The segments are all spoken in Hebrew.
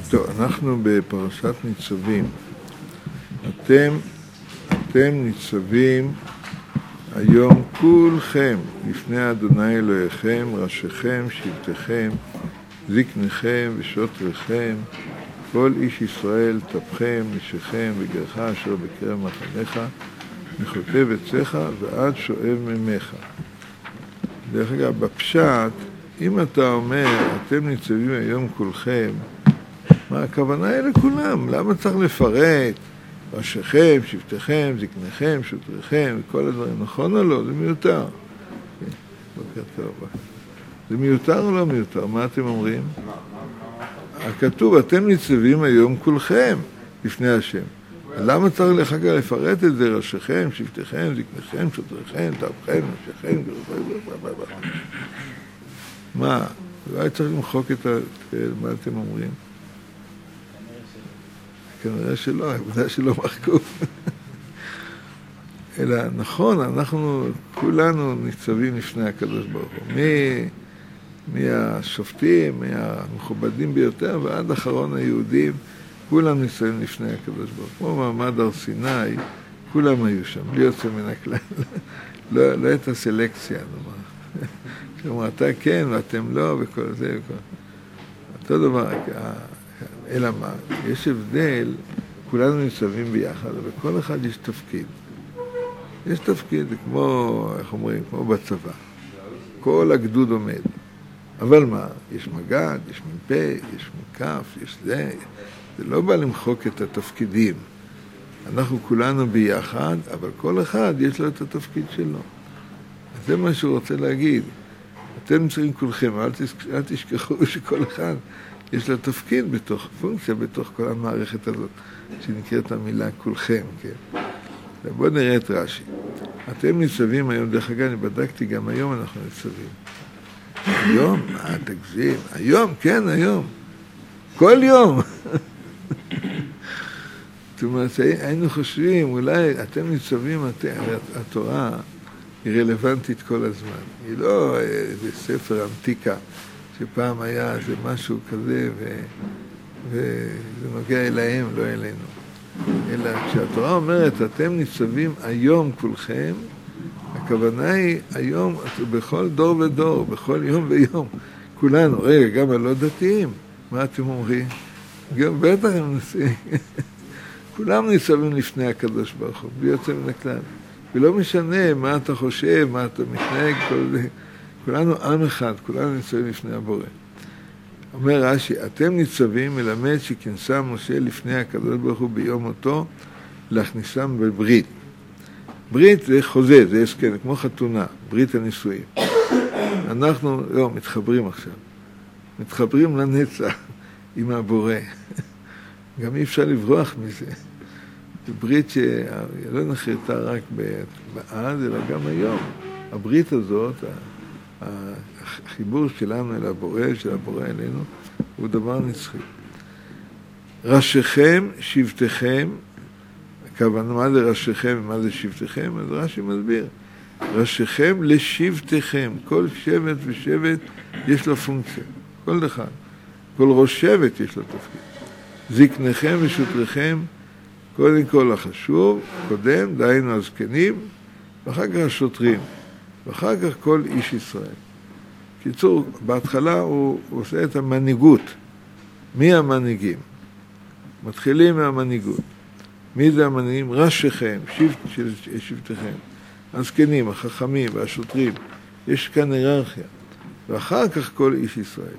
טוב, אנחנו בפרשת ניצבים. אתם ניצבים היום כולכם לפני אדוני אלוהיכם, ראשיכם, שבטיכם, זקניכם ושוטריכם, כל איש ישראל, טפכם, נשיכם וגרך אשר בקרב מחניך, מחוטב עציך ועד שואב ממך. דרך אגב, בפשט, אם אתה אומר, אתם ניצבים היום כולכם, מה הכוונה היא לכולם? למה צריך לפרט? ראשיכם, שבטיכם, זקניכם, שוטריכם, וכל הדברים. נכון או לא? זה מיותר. בוקר טוב. זה מיותר או לא מיותר? מה אתם אומרים? הכתוב, אתם ניצבים היום כולכם לפני השם. למה צריך לך לפרט את זה? ראשיכם, שבטיכם, זקניכם, שוטריכם, טפכם, נשיכם, מה? אולי צריך למחוק את מה אתם אומרים? כנראה שלא, העבודה שלא מחקו. אלא נכון, אנחנו כולנו ניצבים לפני הקדוש ברוך הוא. מהשופטים, מהמכובדים ביותר, ועד אחרון היהודים, כולם ניצבים לפני הקדוש ברוך הוא. כמו מעמד הר סיני, כולם היו שם, בלי יוצא מן הכלל. לא הייתה סלקציה, נאמר. כלומר, אתה כן ואתם לא, וכל זה וכל. אותו דבר, אלא מה? יש הבדל, כולנו ניצבים ביחד, אבל כל אחד יש תפקיד. יש תפקיד, כמו, איך אומרים, כמו בצבא. כל הגדוד עומד. אבל מה? יש מג"ד, יש מ"פ, יש מקף, יש זה. זה לא בא למחוק את התפקידים. אנחנו כולנו ביחד, אבל כל אחד יש לו את התפקיד שלו. זה מה שהוא רוצה להגיד. אתם צריכים כולכם, אל תשכחו שכל אחד יש לה תפקיד בתוך, פונקציה בתוך כל המערכת הזאת, שנקראת המילה כולכם, כן? בואו נראה את רש"י. אתם ניצבים היום, דרך אגב, אני בדקתי, גם היום אנחנו ניצבים. היום? מה, תגזים? היום, כן, היום. כל יום. זאת אומרת, היינו חושבים, אולי אתם ניצבים, התורה היא רלוונטית כל הזמן. היא לא בספר עמתיקה, שפעם היה איזה משהו כזה, וזה נוגע אליהם, לא אלינו. אלא כשהתורה אומרת, אתם ניצבים היום כולכם, הכוונה היא היום, בכל דור ודור, בכל יום ויום, כולנו. רגע, גם הלא דתיים, מה אתם אומרים? גם בטח הם ניצבים. כולם ניצבים לפני הקדוש ברוך הוא, בלי יוצא מן הכלל. ולא משנה מה אתה חושב, מה אתה מתנהג, כל זה. כולנו עם אחד, כולנו ניצבים לפני הבורא. אומר רש"י, אתם ניצבים מלמד שכנסה משה לפני הקדוש ברוך הוא ביום מותו, להכניסם בברית. ברית זה חוזה, זה הסכם, כמו חתונה, ברית הנישואים. אנחנו מתחברים עכשיו. מתחברים לנצח עם הבורא. גם אי אפשר לברוח מזה. זו ברית שלא נחרתה רק באז, אלא גם היום. הברית הזאת, החיבור שלנו אל הבורא, של הבורא אלינו, הוא דבר נצחי. ראשיכם, שבטיכם, הכוונה, מה זה ראשיכם ומה זה שבטיכם? אז רש"י מסביר. ראשיכם לשבטיכם. כל שבט ושבט יש לו פונקציה. כל אחד. כל ראש שבט יש לו תפקיד. זקניכם ושוטריכם, קודם כל החשוב, קודם, דהיינו הזקנים, ואחר כך השוטרים, ואחר כך כל איש ישראל. קיצור, בהתחלה הוא עושה את המנהיגות. מי המנהיגים? מתחילים מהמנהיגות. מי זה המנהיגים? ראשיכם, שבטיכם, הזקנים, החכמים והשוטרים. יש כאן היררכיה. ואחר כך כל איש ישראל.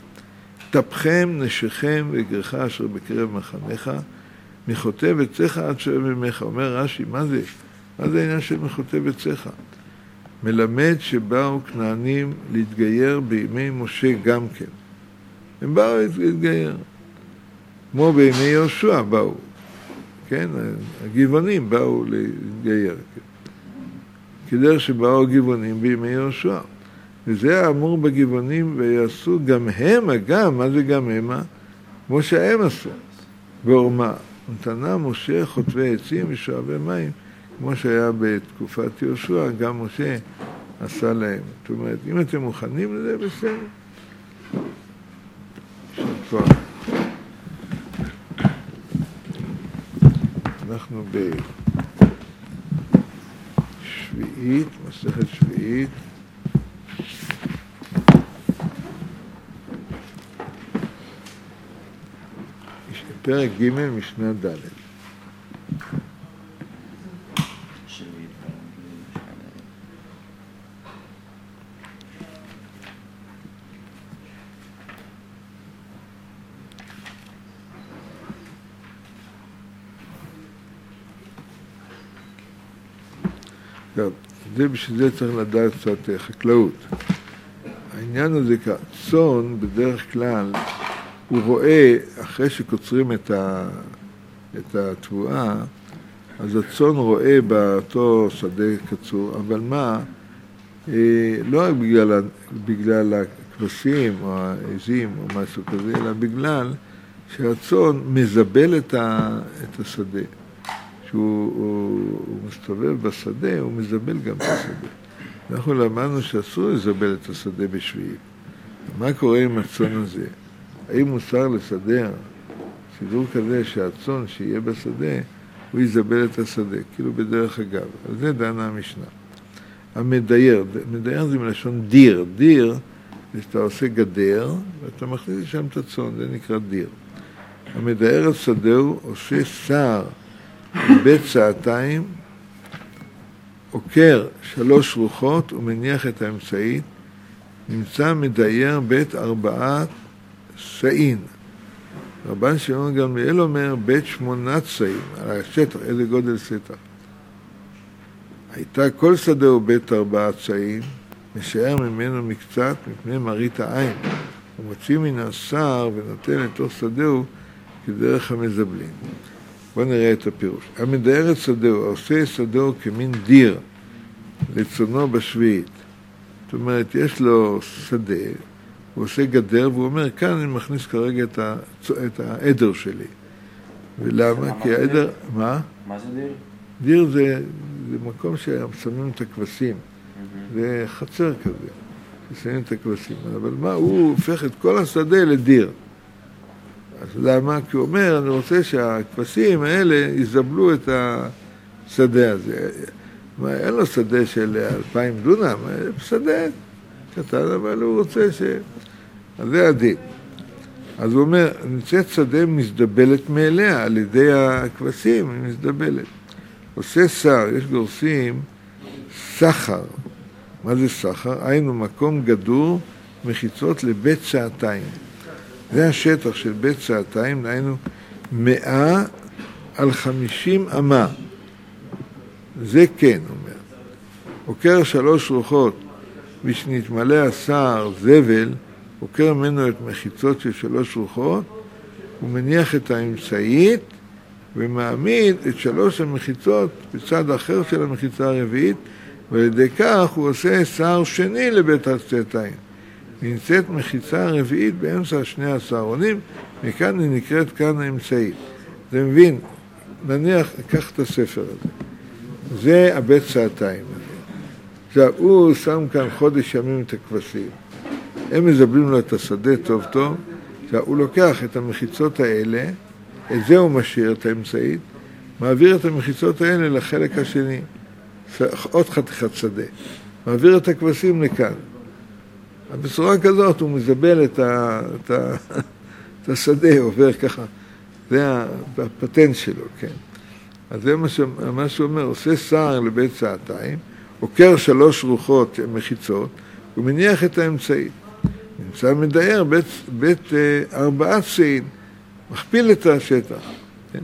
טפכם, נשיכם וגרך אשר בקרב מחניך, מחוטב עציך עד שואב ממך. אומר רש"י, מה זה? מה זה העניין של מחוטב עציך? מלמד שבאו כנענים להתגייר בימי משה גם כן. הם באו להתגייר. כמו בימי יהושע באו. כן? הגבעונים באו להתגייר. כן? כדרך שבאו הגבעונים בימי יהושע. וזה האמור בגבעונים, ויעשו גם הם, אגב, מה זה גם הם? כמו שהם עשו. בעורמה. נתנה משה חוטבי עצים ושואבי מים, כמו שהיה בתקופת יהושע, גם משה עשה להם. זאת אומרת, אם אתם מוכנים לזה, בסדר. אנחנו בשביעית, מסכת שביעית. פרק ג' משנה ד'. בשביל זה צריך לדעת קצת חקלאות. העניין הזה כצאן, בדרך כלל, הוא רואה, אחרי שקוצרים את התבואה, אז הצאן רואה באותו שדה קצור, אבל מה? לא רק בגלל הכבשים או העזים או משהו כזה, אלא בגלל שהצאן מזבל את השדה. כשהוא מסתובב בשדה, הוא מזבל גם את השדה. אנחנו למדנו שאסור לזבל את השדה בשביעית. מה קורה עם הצאן הזה? האם מוסר לסדר סידור כזה שהצאן שיהיה בשדה, הוא יזבל את השדה, כאילו בדרך אגב. על זה דנה המשנה. המדייר, מדייר זה מלשון דיר. דיר זה שאתה עושה גדר, ואתה מכניס שם את הצאן, זה נקרא דיר. המדייר את שדהו עושה שר בית שעתיים, עוקר 3 רוחות ומניח את האמצעית, נמצא מדייר בית 4 סעין. רבן שמעון גמליאל אומר בית 8 סעין, על השטח, איזה גודל שטח. הייתה כל שדהו בית 4 סעין, משאר ממנו מקצת מפני מראית העין. הוא מוציא מן השר ונותן לתוך שדהו כדרך המזבלין. בואו נראה את הפירוש. המדייר את שדהו, עושה שדהו כמין דיר לצונו בשביעית. זאת אומרת, יש לו שדה, הוא עושה גדר, והוא אומר, כאן אני מכניס כרגע את העדר שלי. ולמה? כי העדר... מה? מה זה דיר? דיר זה מקום ששמים את הכבשים. זה חצר כזה, ששמים את הכבשים. אבל מה? הוא הופך את כל השדה לדיר. אז למה? כי הוא אומר, אני רוצה שהכבשים האלה יזבלו את השדה הזה. אין לו שדה של 2,000 דונם, שדה קטן, אבל הוא רוצה אז זה הדין. אז הוא אומר, נמצאת שדה מזדבלת מאליה, על ידי הכבשים, היא מזדבלת. עושה שר, יש גורסים, סחר. מה זה סחר? היינו מקום גדור, מחיצות לבית שעתיים. זה השטח של בית שעתיים, היינו 100 על 50 אמה. זה כן, הוא אומר. עוקר 3 רוחות, ושנתמלא השר זבל, עוקר ממנו את מחיצות של 3 רוחות, הוא מניח את האמצעית, ומעמיד את 3 המחיצות בצד אחר של המחיצה הרביעית, ועל ידי כך הוא עושה שר שני לבית השעתיים. נמצאת מחיצה הרביעית באמצע 2 השערונים, מכאן היא נקראת כאן האמצעית. זה מבין, נניח, קח את הספר הזה. זה הבית שעתיים. עכשיו, הוא שם כאן חודש ימים את הכבשים. הם מזבלים לו את השדה טוב טוב. עכשיו, הוא לוקח את המחיצות האלה, את זה הוא משאיר את האמצעית, מעביר את המחיצות האלה לחלק השני. עוד חתיכת שדה. מעביר את הכבשים לכאן. בצורה כזאת הוא מזבל את השדה, עובר ככה. זה הפטנט שלו, כן. אז זה מה שהוא אומר, עושה שר לבית שעתיים, עוקר 3 רוחות מחיצות, ומניח את האמצעית. נמצא מדייר בית 4 סעין, מכפיל את השטח. כן?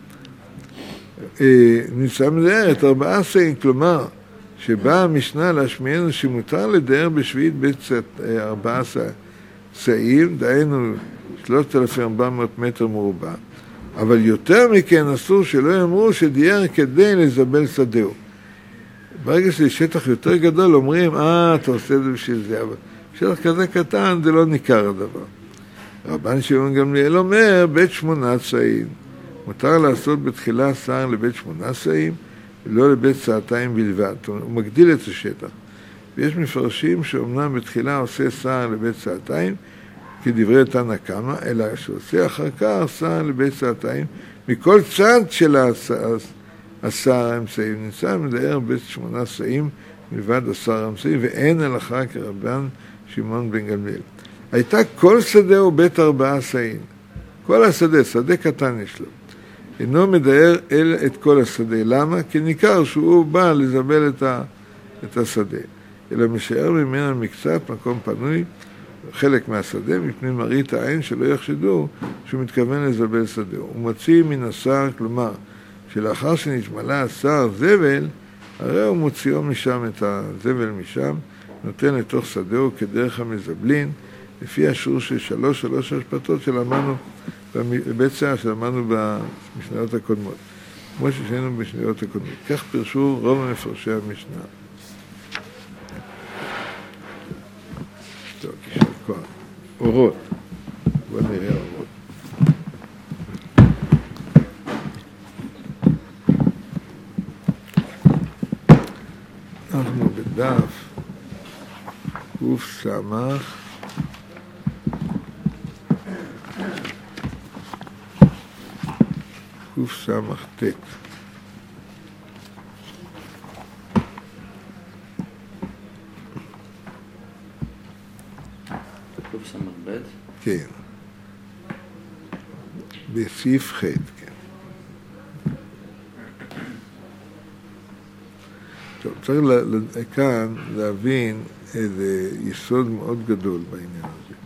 נמצא מדייר את 4 סעין, כלומר, שבאה המשנה להשמיענו שמותר לדייר בשביעית בית 14 סעים, דהיינו 3,400 מטר מרובע. אבל יותר מכן אסור שלא יאמרו שדייר כדי לזבל שדהו. ברגע שזה שטח יותר גדול אומרים, אתה עושה את זה בשביל זה, אבל שטח כזה קטן זה לא ניכר הדבר. רבן שמעון גמליאל אומר, בית 8 סעים. מותר לעשות בתחילה שר לבית 8 סעים, ולא לבית שעתיים בלבד. הוא מגדיל את השטח. ויש מפרשים שאומנם בתחילה עושה שר לבית שעתיים, כדברי תנא קמא, אלא שעושה אחר כך שר לבית שעתיים, מכל צד של השר האמצעי, נמצא מדער בית 8 שאים מלבד השר האמצעי, ואין הלכה כרבן שמעון בן גמליאל. הייתה כל שדה הוא בית 4 שאים, כל השדה, שדה קטן יש לו. אינו מדער אלא את כל השדה. למה? כי ניכר שהוא בא לזבל את השדה. אלא משאר ממנה מקצת מקום פנוי, חלק מהשדה, מפני מראית העין שלא יחשדו שהוא מתכוון לזבל שדה. הוא מוציא מן השר, כלומר, שלאחר שנתמלא השר זבל, הרי הוא מוציאו משם את הזבל משם, נותן לתוך שדהו כדרך המזבלין, לפי השיעור של 3 השפטות שלמדנו בבית שעה, שלמדנו במשניות הקודמות. כמו ששיינו בשניות הקודמות. כך פרשו רוב המפרשי המשנה. טוב, כשל כוח. אורות. בוא נראה אורות. אנחנו בדף קס"ח קס"ט. קס"ב? כן. בסעיף ח', כן. טוב, צריך כאן להבין איזה יסוד מאוד גדול בעניין הזה.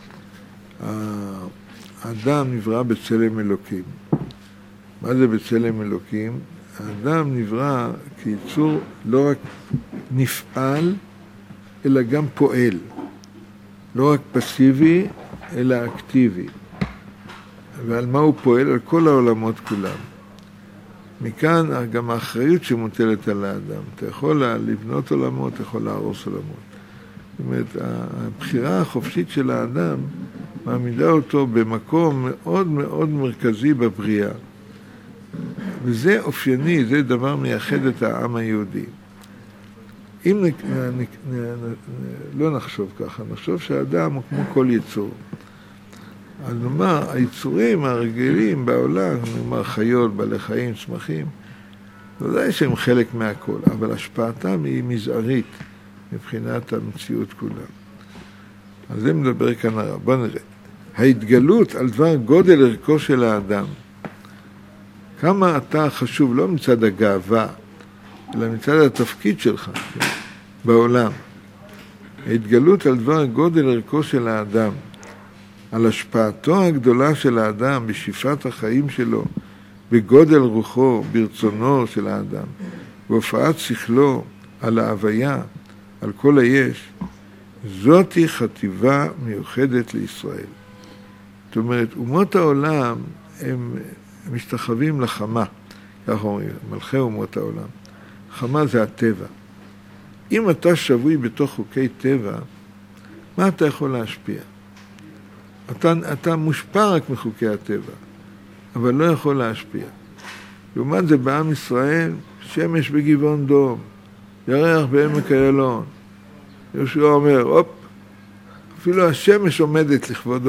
האדם נברא בצלם אלוקים. מה זה בצלם אלוקים? האדם נברא כיצור לא רק נפעל, אלא גם פועל. לא רק פסיבי, אלא אקטיבי. ועל מה הוא פועל? על כל העולמות כולם. מכאן גם האחריות שמוטלת על האדם. אתה יכול לבנות עולמות, אתה יכול להרוס עולמות. זאת אומרת, הבחירה החופשית של האדם מעמידה אותו במקום מאוד מאוד מרכזי בבריאה. וזה אופייני, זה דבר מייחד את העם היהודי. אם לא נחשוב ככה, נחשוב שהאדם הוא כמו כל יצור. אז נאמר, היצורים הרגילים בעולם, נאמר חיות, בעלי חיים, צמחים, ודאי שהם חלק מהכל, אבל השפעתם היא מזערית מבחינת המציאות כולה. אז זה מדבר כאן הרב. בוא נראה. ההתגלות על דבר גודל ערכו של האדם. כמה אתה חשוב, לא מצד הגאווה, אלא מצד התפקיד שלך בעולם. ההתגלות על דבר גודל ערכו של האדם, על השפעתו הגדולה של האדם בשאיפת החיים שלו, בגודל רוחו, ברצונו של האדם, בהופעת שכלו, על ההוויה, על כל היש, זאתי חטיבה מיוחדת לישראל. זאת אומרת, אומות העולם הם משתחווים לחמה, כך אומרים, מלכי אומות העולם. חמה זה הטבע. אם אתה שבוי בתוך חוקי טבע, מה אתה יכול להשפיע? אתה מושפע רק מחוקי הטבע, אבל לא יכול להשפיע. לעומת זה בעם ישראל, שמש בגבעון דום, ירח בעמק איילון. יהושע אומר, הופ, אפילו השמש עומדת לכבודו.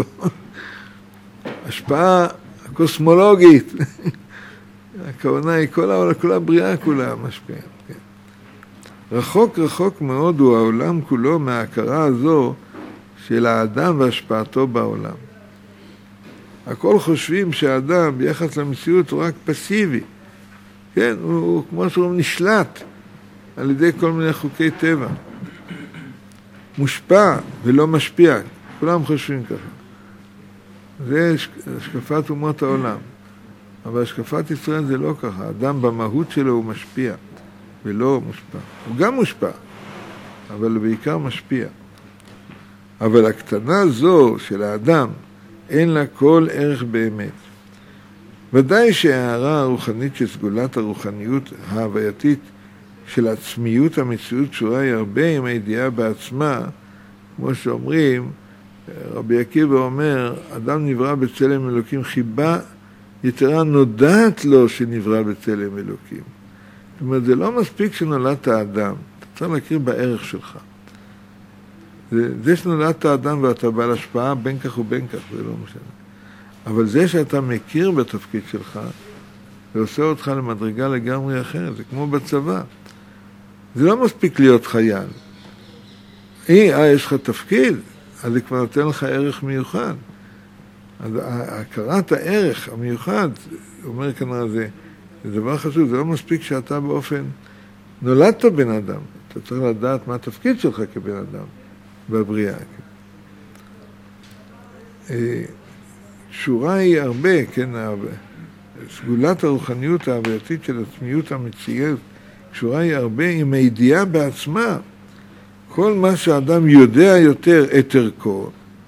השפעה קוסמולוגית. הכוונה היא כל הבריאה כולה משפיעה. כן. רחוק רחוק מאוד הוא העולם כולו מההכרה הזו של האדם והשפעתו בעולם. הכל חושבים שהאדם ביחס למציאות הוא רק פסיבי. כן, הוא כמו שהוא נשלט על ידי כל מיני חוקי טבע. מושפע ולא משפיע. כולם חושבים ככה. זה השקפת אומות העולם. אבל השקפת ישראל זה לא ככה. האדם במהות שלו הוא משפיע ולא מושפע. הוא גם מושפע, אבל בעיקר משפיע. אבל הקטנה זו של האדם אין לה כל ערך באמת. ודאי שההערה הרוחנית של סגולת הרוחניות ההווייתית של עצמיות המציאות קשורה היא הרבה עם הידיעה בעצמה, כמו שאומרים, רבי עקיבא אומר, אדם נברא בצלם אלוקים, חיבה יתרה נודעת לו שנברא בצלם אלוקים. זאת אומרת, זה לא מספיק שנולדת האדם, אתה צריך להכיר בערך שלך. זה שנולדת האדם ואתה בעל השפעה בין כך ובין כך, זה לא משנה. אבל זה שאתה מכיר בתפקיד שלך, זה עושה אותך למדרגה לגמרי אחרת, זה כמו בצבא. זה לא מספיק להיות חייל. יש לך תפקיד, אז זה כבר נותן לך ערך מיוחד. אז הכרת הערך המיוחד, אומר כנראה זה דבר חשוב, זה לא מספיק שאתה באופן, נולדת בן אדם, אתה צריך לדעת מה התפקיד שלך כבן אדם בבריאה. שורה היא הרבה, כן, סגולת הרוחניות ההווייתית של עצמיות המציאות, שורה היא הרבה עם הידיעה בעצמה. כל מה שהאדם יודע יותר את ערכו,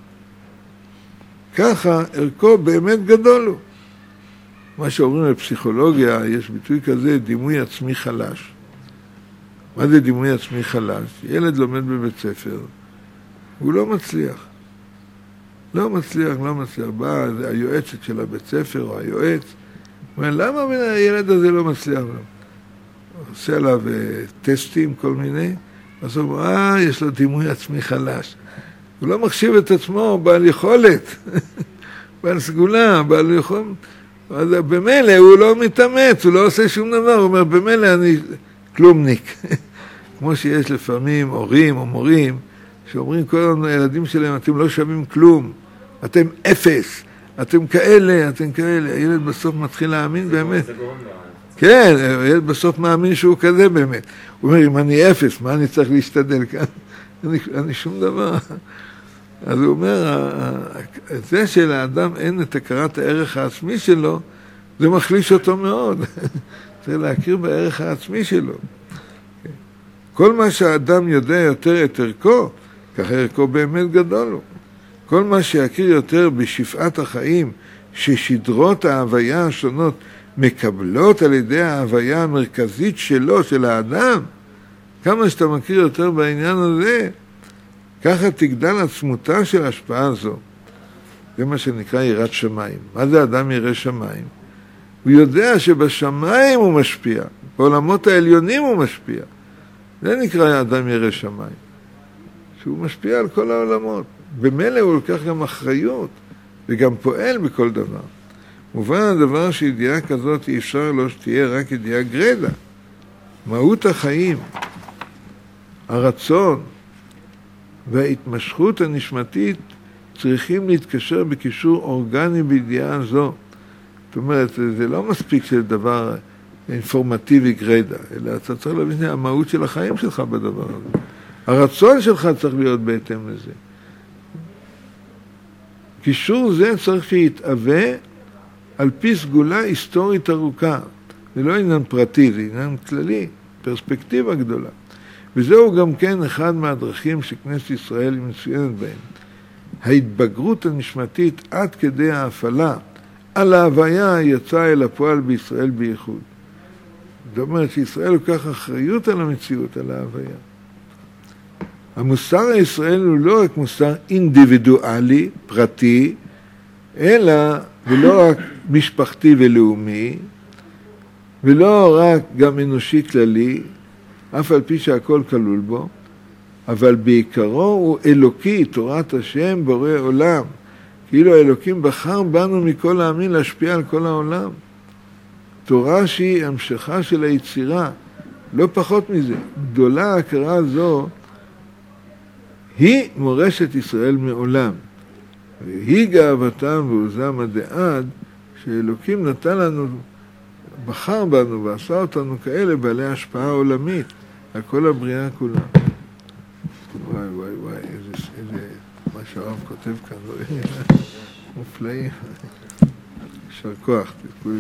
ככה ערכו באמת גדול לו. מה שאומרים בפסיכולוגיה, יש ביטוי כזה, דימוי עצמי חלש. מה זה דימוי עצמי חלש? ילד לומד בבית ספר, הוא לא מצליח. לא מצליח. באה היועצת של הבית ספר או היועץ, אומר, למה הילד הזה לא מצליח? עושה עליו טסטים כל מיני, אז הוא אומר, יש לו דימוי עצמי חלש. הוא לא מחשיב את עצמו בעל יכולת, בעל סגולה, בעל יכולת. אז במילא הוא לא מתאמץ, הוא לא עושה שום דבר, הוא אומר, במילא אני כלומניק. כמו שיש לפעמים הורים או מורים, שאומרים כל הילדים שלהם, אתם לא שווים כלום, אתם אפס, אתם כאלה. הילד בסוף מתחיל להאמין באמת. כן, הילד בסוף מאמין שהוא כזה באמת. הוא אומר, אם אני אפס, מה אני צריך להשתדל כאן? אני שום דבר. אז הוא אומר, זה שלאדם אין את הכרת הערך העצמי שלו, זה מחליש אותו מאוד. צריך להכיר בערך העצמי שלו. כל מה שהאדם יודע יותר את ערכו, ככה ערכו באמת גדול לו. כל מה שיכיר יותר בשפעת החיים, ששדרות ההוויה השונות מקבלות על ידי ההוויה המרכזית שלו, של האדם, כמה שאתה מכיר יותר בעניין הזה, ככה תגדל עצמותה של ההשפעה הזו. זה מה שנקרא יראת שמיים. מה זה אדם ירא שמיים? הוא יודע שבשמיים הוא משפיע, בעולמות העליונים הוא משפיע. זה נקרא אדם ירא שמיים. שהוא משפיע על כל העולמות. במילא הוא לוקח גם אחריות, וגם פועל בכל דבר. מובן הדבר שידיעה כזאת אי אפשר לא שתהיה רק ידיעה גרדה. מהות החיים, הרצון וההתמשכות הנשמתית צריכים להתקשר בקישור אורגני בידיעה זו. זאת אומרת, זה לא מספיק של דבר אינפורמטיבי גרדה, אלא אתה צריך להבין המהות של החיים שלך בדבר הזה. הרצון שלך צריך להיות בהתאם לזה. קישור זה צריך שיתאווה על פי סגולה היסטורית ארוכה. זה לא עניין פרטי, זה עניין כללי, פרספקטיבה גדולה. וזהו גם כן אחד מהדרכים שכנסת ישראל היא מצוינת בהם. ההתבגרות הנשמתית עד כדי ההפעלה על ההוויה יצאה אל הפועל בישראל בייחוד. זאת אומרת שישראל לוקח אחריות על המציאות, על ההוויה. המוסר הישראלי הוא לא רק מוסר אינדיבידואלי, פרטי, אלא ולא רק משפחתי ולאומי, ולא רק גם אנושי כללי, אף על פי שהכל כלול בו, אבל בעיקרו הוא אלוקי, תורת השם, בורא עולם. כאילו האלוקים בחר בנו מכל העמים להשפיע על כל העולם. תורה שהיא המשכה של היצירה, לא פחות מזה. גדולה ההכרה זו, היא מורשת ישראל מעולם. והיא גאוותם ועוזם הדעד, שאלוקים נתן לנו, בחר בנו ועשה אותנו כאלה בעלי השפעה עולמית על כל הבריאה כולה. וואי, איזה מה שהרב כותב כאן, מופלאים. יישר כוח.